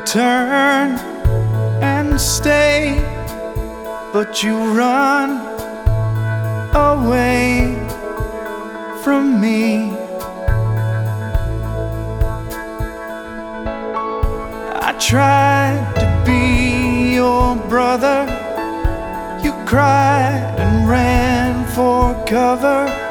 turn and stay, but you run away from me. I tried to be your brother. You cried and ran for cover.